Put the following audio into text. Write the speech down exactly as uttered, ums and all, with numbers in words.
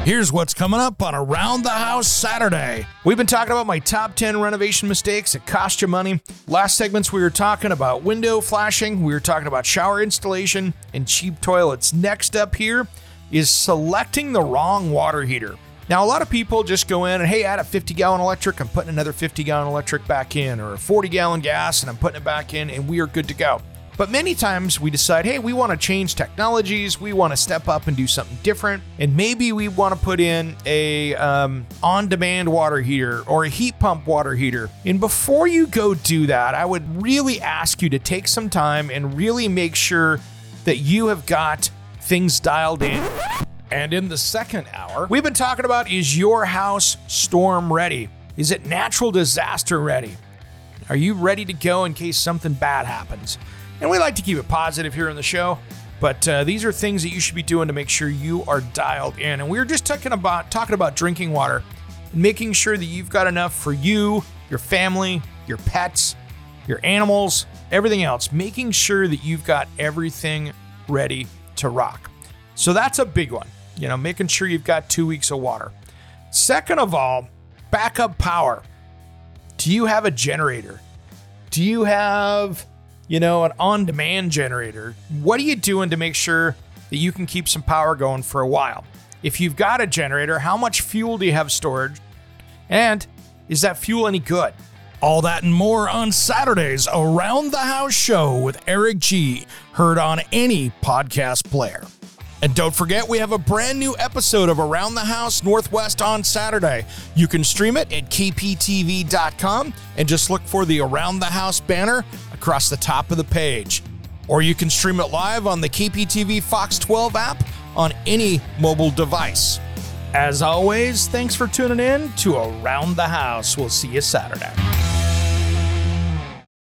Here's what's coming up on Around the House Saturday. We've been talking about my top ten renovation mistakes that cost you money. Last segments, we were talking about window flashing. We were talking about shower installation and cheap toilets. Next up here is selecting the wrong water heater. Now, a lot of people just go in and, hey, add a fifty gallon electric, I'm putting another fifty gallon electric back in, or a forty gallon gas and I'm putting it back in, and we are good to go. But many times we decide, hey, we want to change technologies, we want to step up and do something different, and maybe we want to put in a um, on-demand water heater or a heat pump water heater. And before you go do that, I would really ask you to take some time and really make sure that you have got things dialed in. And in the second hour, we've been talking about, is your house storm ready? Is it natural disaster ready? Are you ready to go in case something bad happens? And we like to keep it positive here on the show, but uh, these are things that you should be doing to make sure you are dialed in. And we were just talking about talking about drinking water and making sure that you've got enough for you, your family, your pets, your animals, everything else. Making sure that you've got everything ready to rock. So that's a big one. You know, making sure you've got two weeks of water. Second of all, backup power. Do you have a generator? Do you have, you know, an on-demand generator? What are you doing to make sure that you can keep some power going for a while? If you've got a generator, how much fuel do you have stored? And is that fuel any good? All that and more on Saturday's Around the House show with Eric G, heard on any podcast player. And don't forget, we have a brand new episode of Around the House Northwest on Saturday. You can stream it at k p t v dot com and just look for the Around the House banner across the top of the page. Or you can stream it live on the K P T V Fox twelve app on any mobile device. As always, thanks for tuning in to Around the House. We'll see you Saturday.